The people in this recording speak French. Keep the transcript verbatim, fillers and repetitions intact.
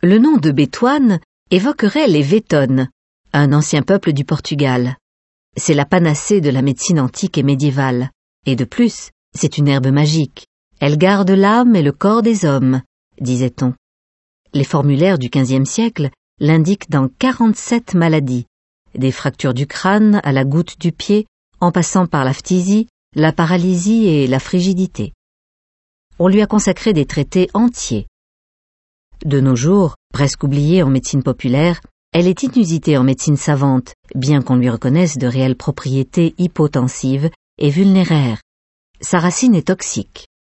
Le nom de bétoine évoquerait les Vettones, un ancien peuple du Portugal. C'est la panacée de la médecine antique et médiévale. Et de plus, c'est une herbe magique. Elle garde l'âme et le corps des hommes, disait-on. Les formulaires du quinzième siècle l'indiquent dans quarante-sept maladies, des fractures du crâne à la goutte du pied, en passant par la phtisie, la paralysie et la frigidité. On lui a consacré des traités entiers. De nos jours, presque oubliée en médecine populaire, elle est inusitée en médecine savante, bien qu'on lui reconnaisse de réelles propriétés hypotensives et vulnéraires. Sa racine est toxique.